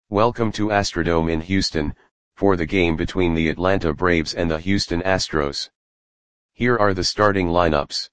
Welcome to Astrodome in Houston, for the game between the Atlanta Braves and the Houston Astros. Here are the starting lineups.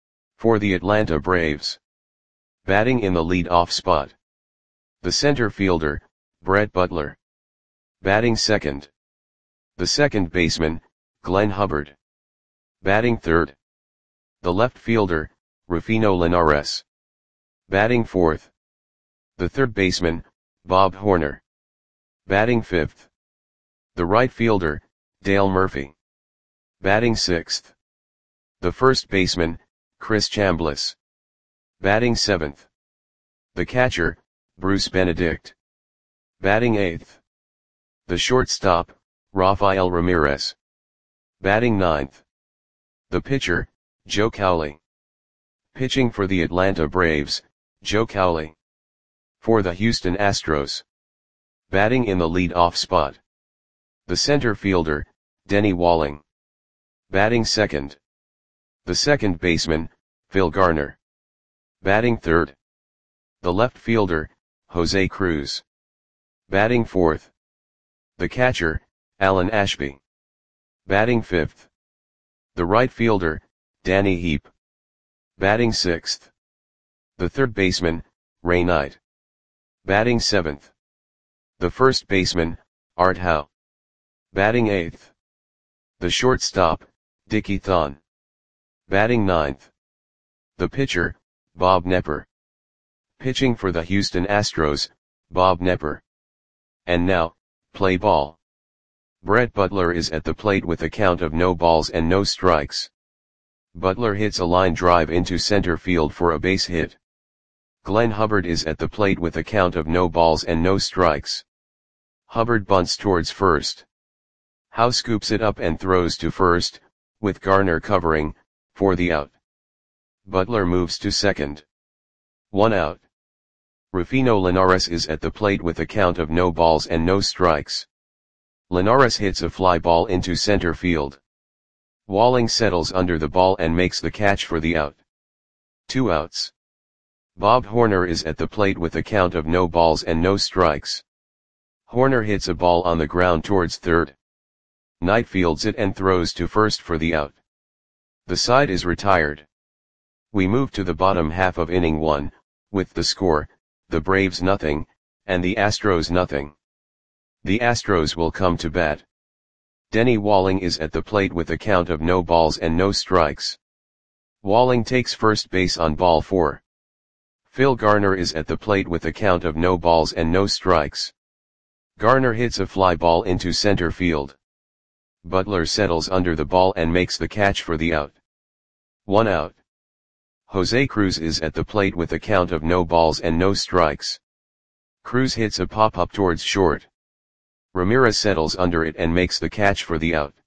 For the Atlanta Braves. Batting in the lead-off spot. The center fielder, Brett Butler. Batting second. The second baseman, Glenn Hubbard. Batting third. The left fielder, Rufino Linares. Batting fourth. The third baseman, Bob Horner. Batting fifth. The right fielder, Dale Murphy. Batting sixth. The first baseman, Chris Chambliss. Batting seventh. The catcher, Bruce Benedict. Batting eighth. The shortstop, Rafael Ramirez. Batting ninth. The pitcher, Joe Cowley. Pitching for the Atlanta Braves, Joe Cowley. For the Houston Astros. Batting in the lead-off spot. The center fielder, Denny Walling. Batting second. The second baseman, Phil Garner. Batting third. The left fielder, Jose Cruz. Batting fourth. The catcher, Alan Ashby. Batting fifth. The right fielder, Danny Heep. Batting sixth. The third baseman, Ray Knight. Batting seventh. The first baseman, Art Howe. Batting eighth. The shortstop, Dickie Thon. Batting ninth. The pitcher, Bob Knepper. Pitching for the Houston Astros, Bob Knepper. And now, play ball. Brett Butler is at the plate with a count of no balls and no strikes. Butler hits a line drive into center field for a base hit. Glenn Hubbard is at the plate with a count of no balls and no strikes. Hubbard bunts towards first. Howe scoops it up and throws to first, with Garner covering, for the out. Butler moves to second. 1 out. Rufino Linares is at the plate with a count of no balls and no strikes. Linares hits a fly ball into center field. Walling settles under the ball and makes the catch for the out. 2 outs. Bob Horner is at the plate with a count of no balls and no strikes. Horner hits a ball on the ground towards third. Knight fields it and throws to first for the out. The side is retired. We move to the bottom half of inning 1, with the score, the Braves nothing, and the Astros nothing. The Astros will come to bat. Denny Walling is at the plate with a count of no balls and no strikes. Walling takes first base on ball 4. Phil Garner is at the plate with a count of no balls and no strikes. Garner hits a fly ball into center field. Butler settles under the ball and makes the catch for the out. 1 out. Jose Cruz is at the plate with a count of no balls and no strikes. Cruz hits a pop-up towards short. Ramirez settles under it and makes the catch for the out.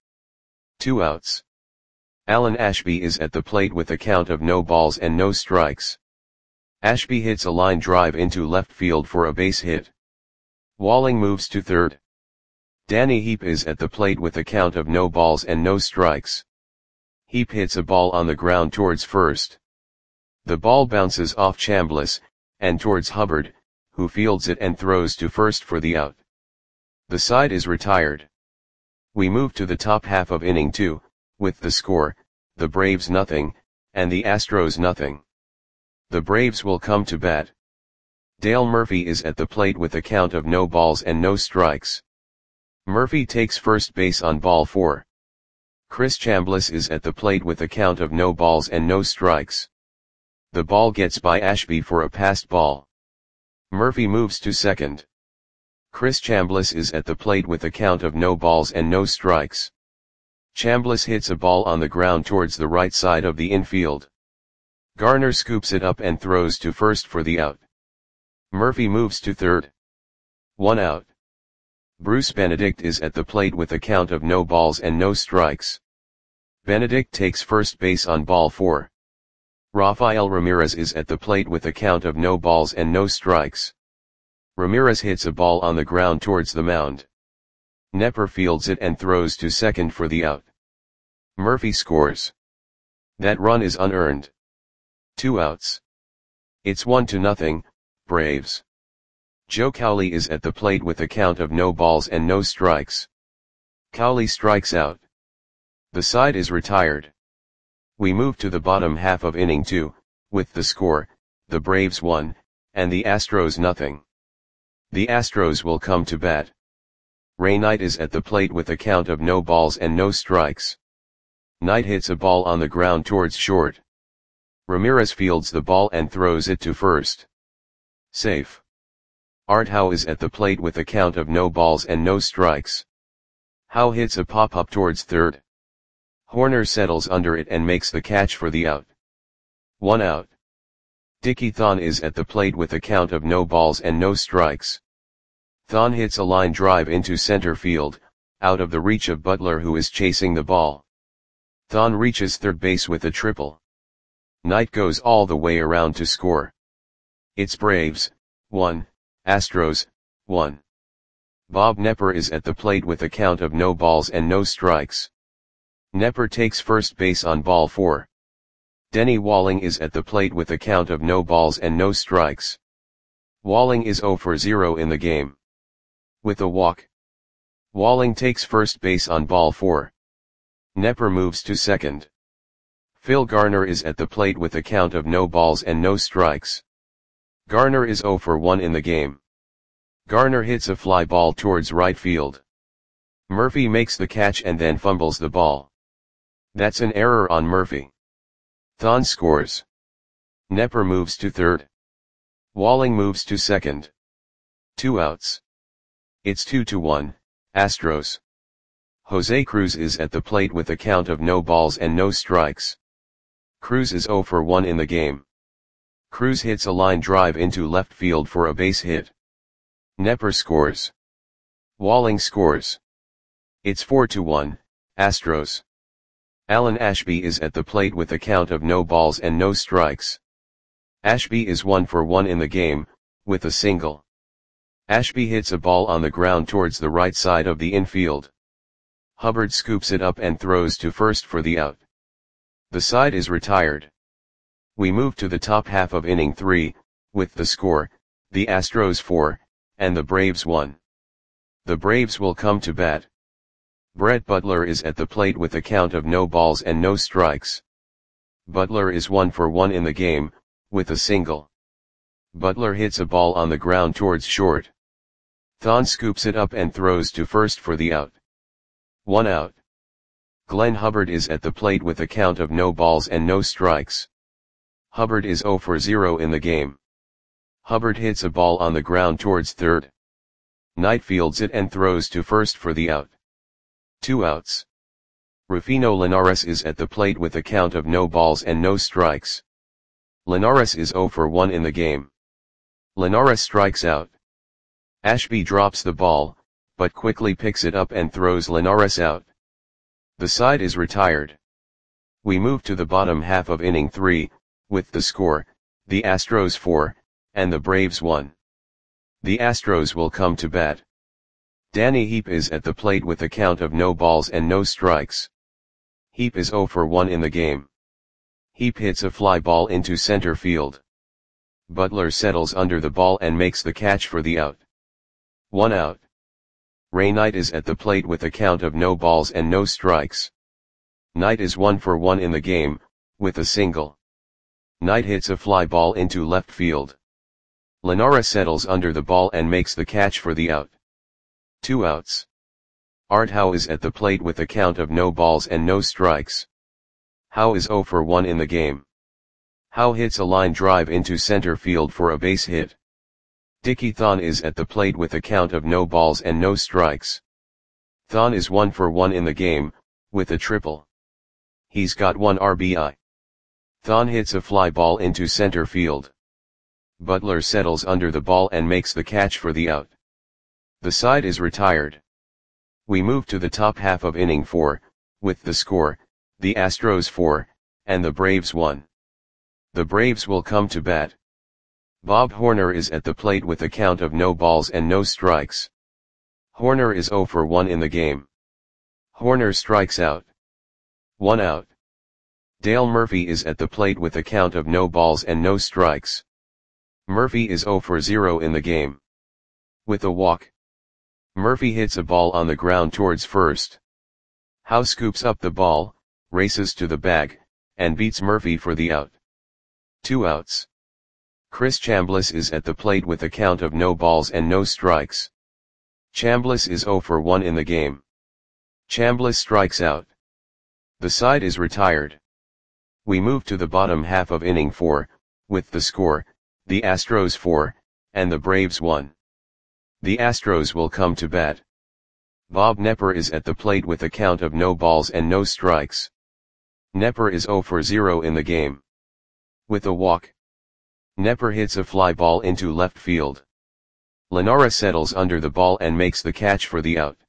2 outs. Alan Ashby is at the plate with a count of no balls and no strikes. Ashby hits a line drive into left field for a base hit. Walling moves to third. Danny Heep is at the plate with a count of no balls and no strikes. Heep hits a ball on the ground towards first. The ball bounces off Chambliss, and towards Hubbard, who fields it and throws to first for the out. The side is retired. We move to the top half of inning 2, with the score, the Braves nothing, and the Astros nothing. The Braves will come to bat. Dale Murphy is at the plate with a count of no balls and no strikes. Murphy takes first base on ball 4. Chris Chambliss is at the plate with a count of no balls and no strikes. The ball gets by Ashby for a passed ball. Murphy moves to second. Chris Chambliss is at the plate with a count of no balls and no strikes. Chambliss hits a ball on the ground towards the right side of the infield. Garner scoops it up and throws to first for the out. Murphy moves to third. 1 out. Bruce Benedict is at the plate with a count of no balls and no strikes. Benedict takes first base on ball 4. Rafael Ramirez is at the plate with a count of no balls and no strikes. Ramirez hits a ball on the ground towards the mound. Knepper fields it and throws to second for the out. Murphy scores. That run is unearned. 2 outs. It's 1-0, Braves. Joe Cowley is at the plate with a count of no balls and no strikes. Cowley strikes out. The side is retired. We move to the bottom half of inning 2, with the score, the Braves 1, and the Astros nothing. The Astros will come to bat. Ray Knight is at the plate with a count of no balls and no strikes. Knight hits a ball on the ground towards short. Ramirez fields the ball and throws it to first. Safe. Art Howe is at the plate with a count of no balls and no strikes. Howe hits a pop-up towards third. Horner settles under it and makes the catch for the out. 1 out. Dickie Thon is at the plate with a count of no balls and no strikes. Thon hits a line drive into center field, out of the reach of Butler, who is chasing the ball. Thon reaches third base with a triple. Knight goes all the way around to score. It's Braves 1, Astros 1. Bob Knepper is at the plate with a count of no balls and no strikes. Knepper takes first base on ball 4. Denny Walling is at the plate with a count of no balls and no strikes. Walling is 0 for 0 in the game. With a walk. Walling takes first base on ball 4. Knepper moves to second. Phil Garner is at the plate with a count of no balls and no strikes. Garner is 0 for 1 in the game. Garner hits a fly ball towards right field. Murphy makes the catch and then fumbles the ball. That's an error on Murphy. Thon scores. Knepper moves to third. Walling moves to second. 2 outs. It's 2-1, Astros. Jose Cruz is at the plate with a count of no balls and no strikes. Cruz is 0 for 1 in the game. Cruz hits a line drive into left field for a base hit. Knepper scores. Walling scores. It's 4-1, Astros. Alan Ashby is at the plate with a count of no balls and no strikes. Ashby is 1 for 1 in the game, with a single. Ashby hits a ball on the ground towards the right side of the infield. Hubbard scoops it up and throws to first for the out. The side is retired. We move to the top half of inning 3, with the score, the Astros 4, and the Braves 1. The Braves will come to bat. Brett Butler is at the plate with a count of no balls and no strikes. Butler is 1 for 1 in the game, with a single. Butler hits a ball on the ground towards short. Thon scoops it up and throws to first for the out. 1 out. Glenn Hubbard is at the plate with a count of no balls and no strikes. Hubbard is 0 for 0 in the game. Hubbard hits a ball on the ground towards third. Knight fields it and throws to first for the out. 2 outs. Rufino Linares is at the plate with a count of no balls and no strikes. Linares is 0 for 1 in the game. Linares strikes out. Ashby drops the ball, but quickly picks it up and throws Linares out. The side is retired. We move to the bottom half of inning 3, with the score, the Astros 4, and the Braves 1. The Astros will come to bat. Danny Heap is at the plate with a count of no balls and no strikes. Heap is 0 for 1 in the game. Heap hits a fly ball into center field. Butler settles under the ball and makes the catch for the out. 1 out. Ray Knight is at the plate with a count of no balls and no strikes. Knight is 1 for 1 in the game, with a single. Knight hits a fly ball into left field. Linares settles under the ball and makes the catch for the out. 2 outs. Art Howe is at the plate with a count of no balls and no strikes. Howe is 0 for 1 in the game. Howe hits a line drive into center field for a base hit. Dickie Thon is at the plate with a count of no balls and no strikes. Thon is 1 for 1 in the game, with a triple. He's got 1 RBI. Thon hits a fly ball into center field. Butler settles under the ball and makes the catch for the out. The side is retired. We move to the top half of inning 4, with the score, the Astros 4, and the Braves 1. The Braves will come to bat. Bob Horner is at the plate with a count of no balls and no strikes. Horner is 0 for 1 in the game. Horner strikes out. 1 out. Dale Murphy is at the plate with a count of no balls and no strikes. Murphy is 0 for 0 in the game. With a walk, Murphy hits a ball on the ground towards first. Howe scoops up the ball, races to the bag, and beats Murphy for the out. 2 outs. Chris Chambliss is at the plate with a count of no balls and no strikes. Chambliss is 0 for 1 in the game. Chambliss strikes out. The side is retired. We move to the bottom half of inning 4, with the score, the Astros 4, and the Braves 1. The Astros will come to bat. Bob Knepper is at the plate with a count of no balls and no strikes. Knepper is 0 for 0 in the game. With a walk, Knepper hits a fly ball into left field. Linares settles under the ball and makes the catch for the out.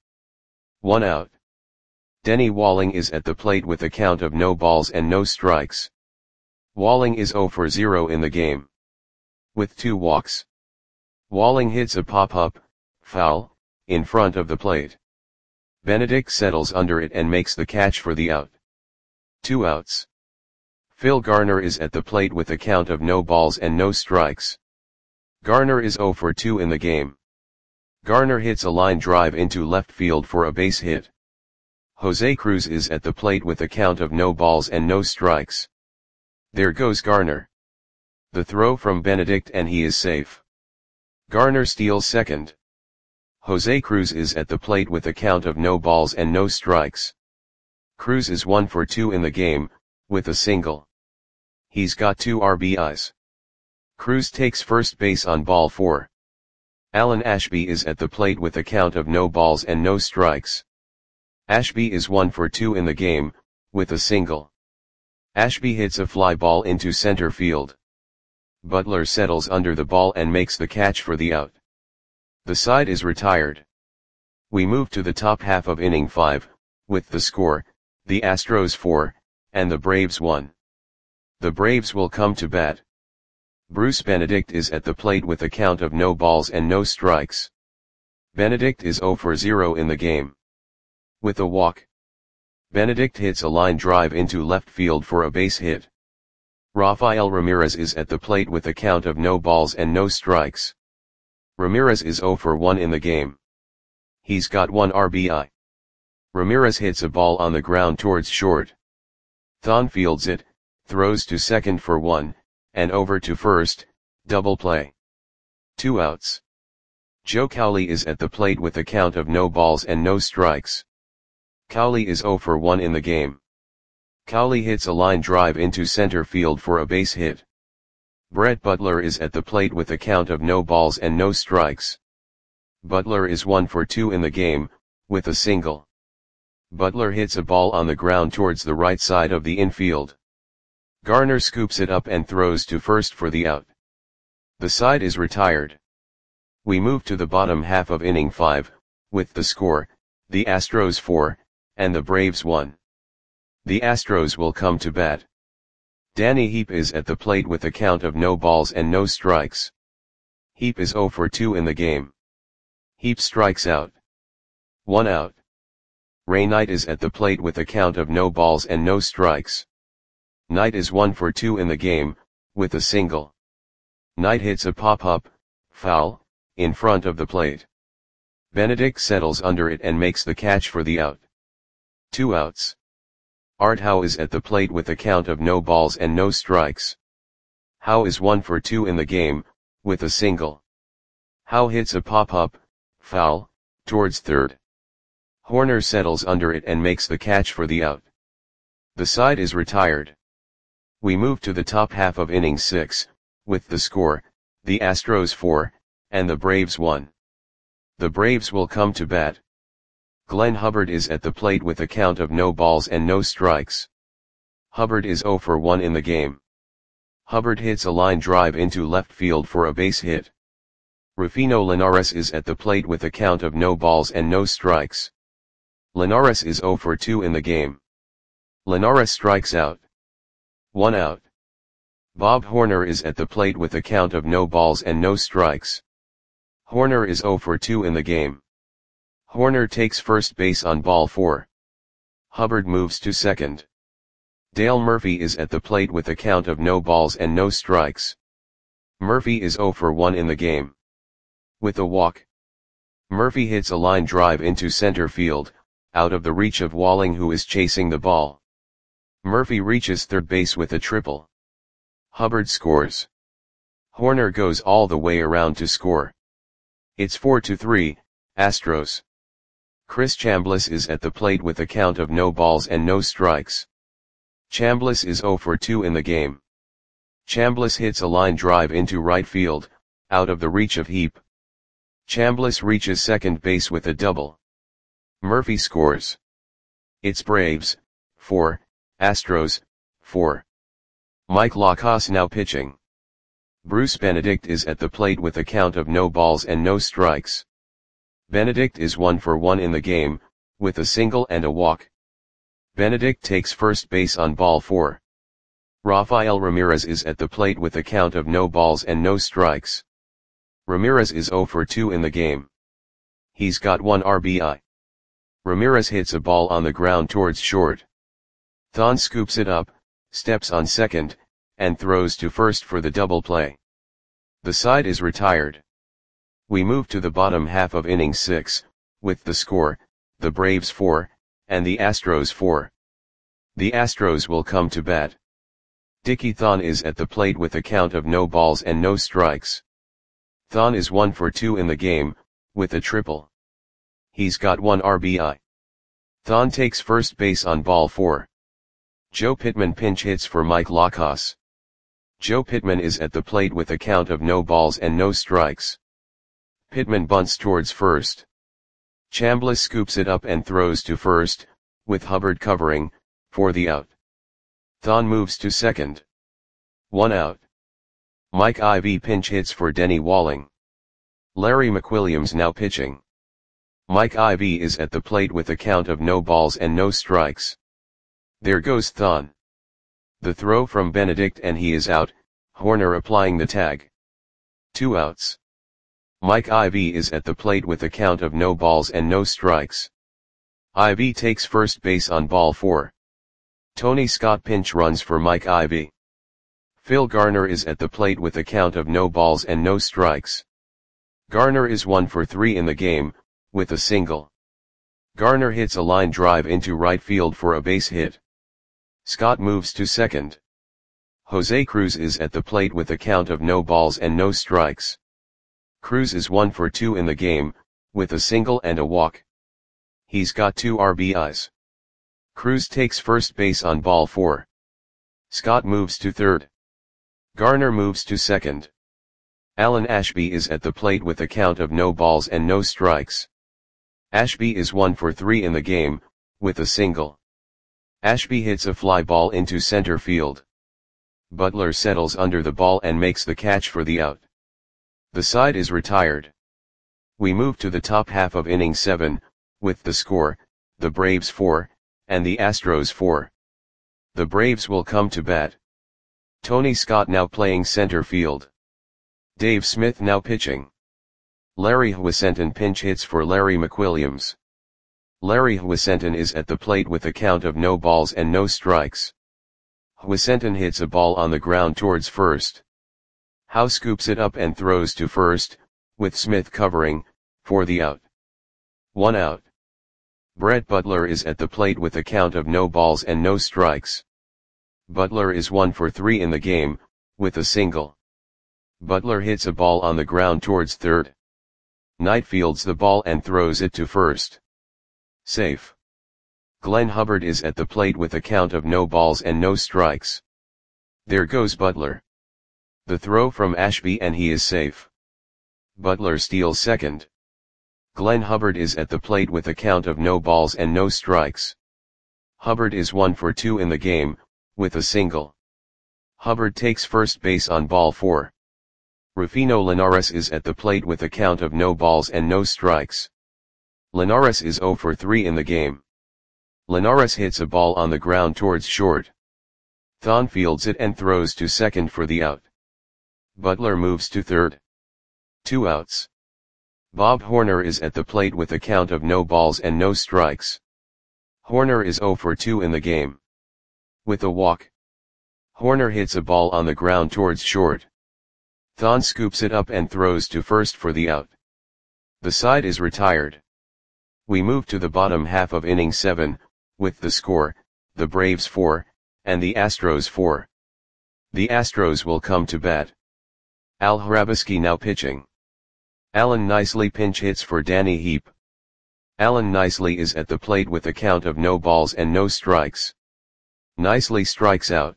1 out. Denny Walling is at the plate with a count of no balls and no strikes. Walling is 0 for 0 in the game. With 2 walks, Walling hits a pop-up, foul, in front of the plate. Benedict settles under it and makes the catch for the out. 2 outs. Phil Garner is at the plate with a count of no balls and no strikes. Garner is 0 for 2 in the game. Garner hits a line drive into left field for a base hit. Jose Cruz is at the plate with a count of no balls and no strikes. There goes Garner. The throw from Benedict and he is safe. Garner steals second. Jose Cruz is at the plate with a count of no balls and no strikes. Cruz is 1 for 2 in the game, with a single. He's got 2 RBIs. Cruz takes first base on ball 4. Alan Ashby is at the plate with a count of no balls and no strikes. Ashby is 1 for 2 in the game, with a single. Ashby hits a fly ball into center field. Butler settles under the ball and makes the catch for the out. The side is retired. We move to the top half of inning 5, with the score, the Astros 4, and the Braves 1. The Braves will come to bat. Bruce Benedict is at the plate with a count of no balls and no strikes. Benedict is 0 for 0 in the game. With a walk, Benedict hits a line drive into left field for a base hit. Rafael Ramirez is at the plate with a count of no balls and no strikes. Ramirez is 0 for 1 in the game. He's got 1 RBI. Ramirez hits a ball on the ground towards short. Thon fields it, throws to second for 1, and over to first, double play. 2 outs. Joe Cowley is at the plate with a count of no balls and no strikes. Cowley is 0 for 1 in the game. Cowley hits a line drive into center field for a base hit. Brett Butler is at the plate with a count of no balls and no strikes. Butler is 1 for 2 in the game, with a single. Butler hits a ball on the ground towards the right side of the infield. Garner scoops it up and throws to first for the out. The side is retired. We move to the bottom half of inning 5, with the score, the Astros 4, and the Braves 1. The Astros will come to bat. Danny Heap is at the plate with a count of no balls and no strikes. Heap is 0 for 2 in the game. Heap strikes out. 1 out. Ray Knight is at the plate with a count of no balls and no strikes. Knight is 1 for 2 in the game, with a single. Knight hits a pop-up, foul, in front of the plate. Benedict settles under it and makes the catch for the out. 2 outs. Art Howe is at the plate with a count of no balls and no strikes. Howe is 1 for 2 in the game, with a single. Howe hits a pop-up, foul, towards third. Horner settles under it and makes the catch for the out. The side is retired. We move to the top half of inning 6, with the score, the Astros 4, and the Braves 1. The Braves will come to bat. Glenn Hubbard is at the plate with a count of no balls and no strikes. Hubbard is 0 for 1 in the game. Hubbard hits a line drive into left field for a base hit. Rufino Linares is at the plate with a count of no balls and no strikes. Linares is 0 for 2 in the game. Linares strikes out. 1 out. Bob Horner is at the plate with a count of no balls and no strikes. Horner is 0 for 2 in the game. Horner takes first base on ball 4. Hubbard moves to second. Dale Murphy is at the plate with a count of no balls and no strikes. Murphy is 0 for 1 in the game. With a walk, Murphy hits a line drive into center field, out of the reach of Walling, who is chasing the ball. Murphy reaches third base with a triple. Hubbard scores. Hoerner goes all the way around to score. It's 4-3, Astros. Chris Chambliss is at the plate with a count of no balls and no strikes. Chambliss is 0 for 2 in the game. Chambliss hits a line drive into right field, out of the reach of Heap. Chambliss reaches second base with a double. Murphy scores. It's Braves, 4, Astros, 4. Mike Lacrosse now pitching. Bruce Benedict is at the plate with a count of no balls and no strikes. Benedict is 1 for 1 in the game, with a single and a walk. Benedict takes first base on ball 4. Rafael Ramirez is at the plate with a count of no balls and no strikes. Ramirez is 0 for 2 in the game. He's got 1 RBI. Ramirez hits a ball on the ground towards short. Thon scoops it up, steps on second, and throws to first for the double play. The side is retired. We move to the bottom half of inning 6, with the score, the Braves 4, and the Astros 4. The Astros will come to bat. Dickie Thon is at the plate with a count of no balls and no strikes. Thon is 1 for 2 in the game, with a triple. He's got 1 RBI. Thon takes first base on ball 4. Joe Pittman pinch hits for Mike Lacrosse. Joe Pittman is at the plate with a count of no balls and no strikes. Pittman bunts towards first. Chambliss scoops it up and throws to first, with Hubbard covering, for the out. Thon moves to second. 1 out. Mike Ivy pinch hits for Denny Walling. Larry McWilliams now pitching. Mike Ivy is at the plate with a count of no balls and no strikes. There goes Thon. The throw from Benedict and he is out, Hoerner applying the tag. 2 outs. Mike Ivy is at the plate with a count of no balls and no strikes. Ivy takes first base on ball 4. Tony Scott pinch runs for Mike Ivy. Phil Garner is at the plate with a count of no balls and no strikes. Garner is 1 for 3 in the game, with a single. Garner hits a line drive into right field for a base hit. Scott moves to second. Jose Cruz is at the plate with a count of no balls and no strikes. Cruz is 1 for 2 in the game, with a single and a walk. He's got 2 RBIs. Cruz takes first base on ball 4. Scott moves to third. Garner moves to second. Alan Ashby is at the plate with a count of no balls and no strikes. Ashby is 1 for 3 in the game, with a single. Ashby hits a fly ball into center field. Butler settles under the ball and makes the catch for the out. The side is retired. We move to the top half of inning 7, with the score, the Braves 4, and the Astros 4. The Braves will come to bat. Tony Scott now playing center field. Dave Smith now pitching. Larry Hwisenton pinch hits for Larry McWilliams. Larry Hwisenton is at the plate with a count of no balls and no strikes. Hwisenton hits a ball on the ground towards first. Howe scoops it up and throws to first, with Smith covering, for the out. 1 out. Brett Butler is at the plate with a count of no balls and no strikes. Butler is 1 for 3 in the game, with a single. Butler hits a ball on the ground towards third. Knight fields the ball and throws it to first. Safe. Glenn Hubbard is at the plate with a count of no balls and no strikes. There goes Butler. The throw from Ashby and he is safe. Butler steals second. Glenn Hubbard is at the plate with a count of no balls and no strikes. Hubbard is 1 for 2 in the game, with a single. Hubbard takes first base on ball 4. Rufino Linares is at the plate with a count of no balls and no strikes. Linares is 0 for 3 in the game. Linares hits a ball on the ground towards short. Thon fields it and throws to second for the out. Butler moves to third. 2 outs. Bob Hoerner is at the plate with a count of no balls and no strikes. Hoerner is 0 for 2 in the game. With a walk. Hoerner hits a ball on the ground towards short. Thon scoops it up and throws to first for the out. The side is retired. We move to the bottom half of inning 7, with the score, the Braves 4, and the Astros 4. The Astros will come to bat. Al Hrabosky now pitching. Alan Nicely pinch hits for Danny Heap. Alan Nicely is at the plate with a count of no balls and no strikes. Nicely strikes out.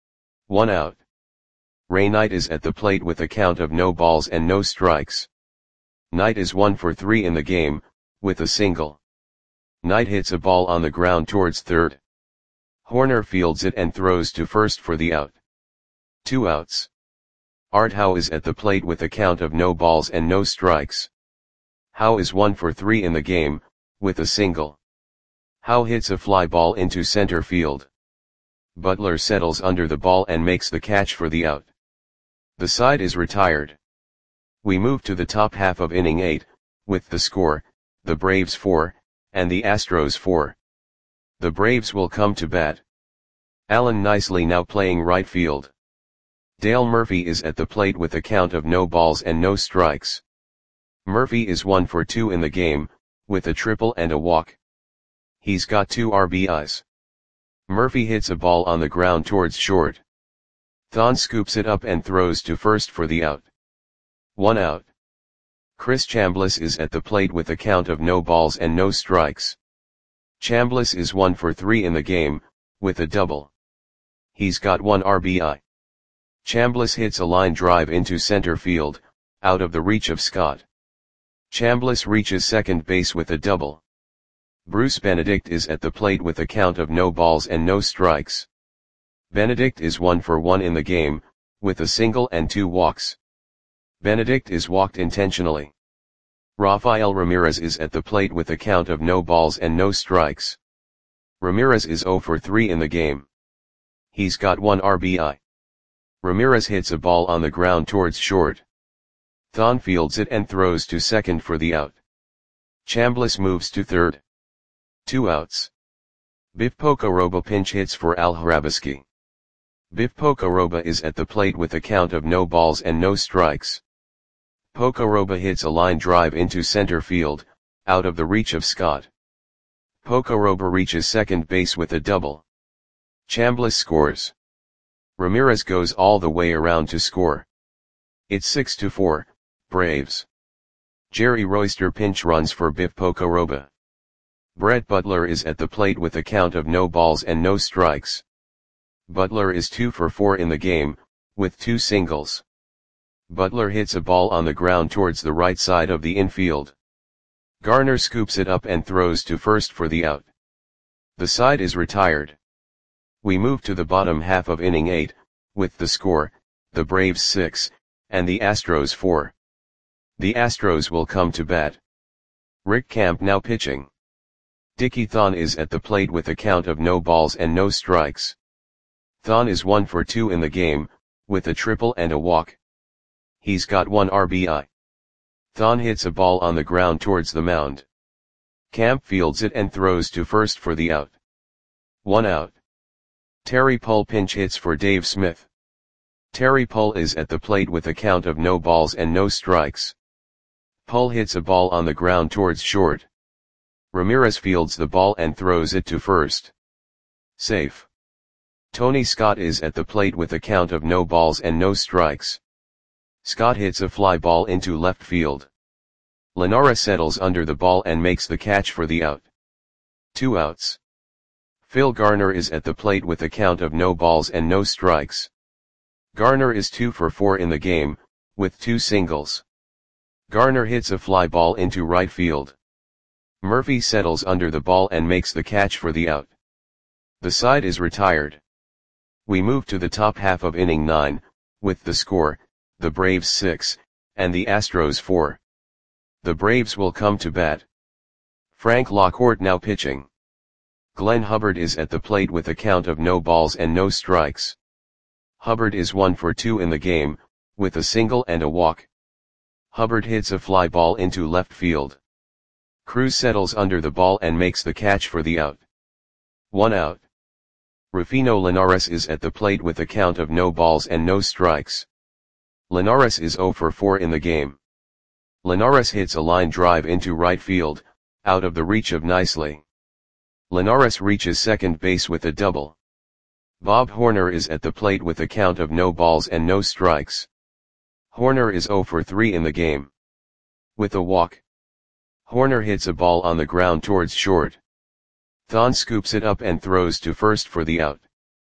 1 out. Ray Knight is at the plate with a count of no balls and no strikes. Knight is 1 for 3 in the game, with a single. Knight hits a ball on the ground towards third. Horner fields it and throws to first for the out. 2 outs. Art Howe is at the plate with a count of no balls and no strikes. Howe is 1 for 3 in the game, with a single. Howe hits a fly ball into center field. Butler settles under the ball and makes the catch for the out. The side is retired. We move to the top half of inning 8, with the score, the Braves 4, and the Astros 4. The Braves will come to bat. Alan Nicely now playing right field. Dale Murphy is at the plate with a count of no balls and no strikes. Murphy is 1 for 2 in the game, with a triple and a walk. He's got 2 RBIs. Murphy hits a ball on the ground towards short. Thon scoops it up and throws to first for the out. 1 out. Chris Chambliss is at the plate with a count of no balls and no strikes. Chambliss is 1 for 3 in the game, with a double. He's got 1 RBI. Chambliss hits a line drive into center field, out of the reach of Scott. Chambliss reaches second base with a double. Bruce Benedict is at the plate with a count of no balls and no strikes. Benedict is 1 for 1 in the game, with a single and 2 walks. Benedict is walked intentionally. Rafael Ramirez is at the plate with a count of no balls and no strikes. Ramirez is 0 for 3 in the game. He's got 1 RBI. Ramirez hits a ball on the ground towards short. Thon fields it and throws to second for the out. Chambliss moves to third. 2 outs. Biff Pocoroba pinch hits for Al Hrabosky. Biff Pocoroba is at the plate with a count of no balls and no strikes. Pocoroba hits a line drive into center field, out of the reach of Scott. Pocoroba reaches second base with a double. Chambliss scores. Ramirez goes all the way around to score. It's 6-4, Braves. Jerry Royster pinch runs for Biff Pocoroba. Brett Butler is at the plate with a count of no balls and no strikes. Butler is 2 for 4 in the game, with 2 singles. Butler hits a ball on the ground towards the right side of the infield. Garner scoops it up and throws to first for the out. The side is retired. We move to the bottom half of inning 8, with the score, the Braves 6, and the Astros 4. The Astros will come to bat. Rick Camp now pitching. Dickie Thon is at the plate with a count of no balls and no strikes. Thon is 1 for 2 in the game, with a triple and a walk. He's got 1 RBI. Thon hits a ball on the ground towards the mound. Camp fields it and throws to first for the out. 1 out. Terry Pull pinch hits for Dave Smith. Terry Pull is at the plate with a count of no balls and no strikes. Pull hits a ball on the ground towards short. Ramirez fields the ball and throws it to first. Safe. Tony Scott is at the plate with a count of no balls and no strikes. Scott hits a fly ball into left field. Lenara settles under the ball and makes the catch for the out. 2 outs. Phil Garner is at the plate with a count of no balls and no strikes. Garner is 2 for 4 in the game, with 2 singles. Garner hits a fly ball into right field. Murphy settles under the ball and makes the catch for the out. The side is retired. We move to the top half of inning 9, with the score, the Braves 6, and the Astros 4. The Braves will come to bat. Frank Lockhart now pitching. Glenn Hubbard is at the plate with a count of no balls and no strikes. Hubbard is 1 for 2 in the game, with a single and a walk. Hubbard hits a fly ball into left field. Cruz settles under the ball and makes the catch for the out. 1 out. Rufino Linares is at the plate with a count of no balls and no strikes. Linares is 0 for 4 in the game. Linares hits a line drive into right field, out of the reach of Nicely. Linares reaches second base with a double. Bob Horner is at the plate with a count of no balls and no strikes. Horner is 0 for 3 in the game. With a walk, Horner hits a ball on the ground towards short. Thon scoops it up and throws to first for the out.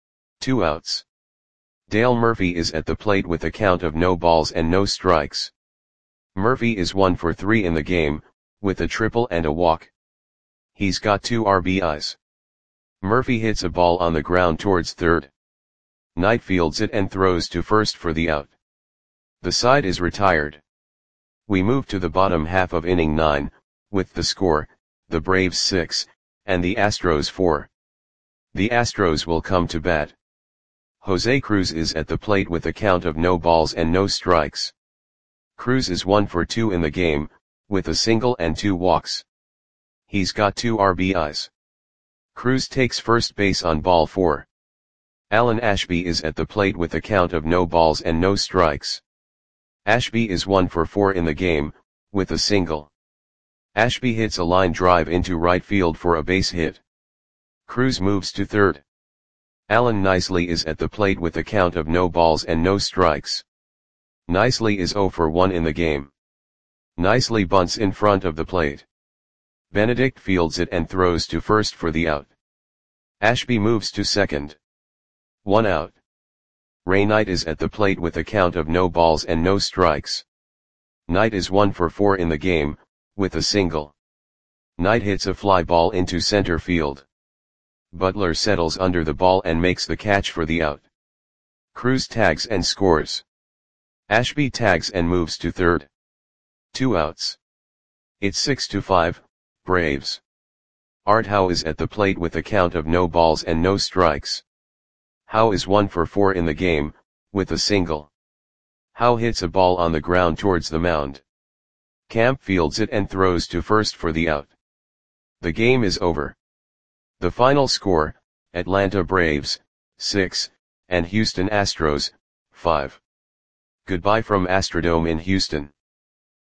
2 outs. Dale Murphy is at the plate with a count of no balls and no strikes. Murphy is 1 for 3 in the game, with a triple and a walk. He's got 2 RBIs. Murphy hits a ball on the ground towards third. Knight fields it and throws to first for the out. The side is retired. We move to the bottom half of inning 9, with the score, the Braves 6, and the Astros 4. The Astros will come to bat. Jose Cruz is at the plate with a count of no balls and no strikes. Cruz is 1 for 2 in the game, with a single and 2 walks. He's got 2 RBIs. Cruz takes first base on ball 4. Alan Ashby is at the plate with a count of no balls and no strikes. Ashby is 1 for 4 in the game, with a single. Ashby hits a line drive into right field for a base hit. Cruz moves to third. Alan Nicely is at the plate with a count of no balls and no strikes. Nicely is 0 for 1 in the game. Nicely bunts in front of the plate. Benedict fields it and throws to first for the out. Ashby moves to second. 1 out. Ray Knight is at the plate with a count of no balls and no strikes. Knight is 1 for 4 in the game, with a single. Knight hits a fly ball into center field. Butler settles under the ball and makes the catch for the out. Cruz tags and scores. Ashby tags and moves to third. 2 outs. It's 6-5, Braves. Art Howe is at the plate with a count of no balls and no strikes. Howe is 1 for 4 in the game, with a single. Howe hits a ball on the ground towards the mound. Camp fields it and throws to first for the out. The game is over. The final score, Atlanta Braves, 6, and Houston Astros, 5. Goodbye from Astrodome in Houston.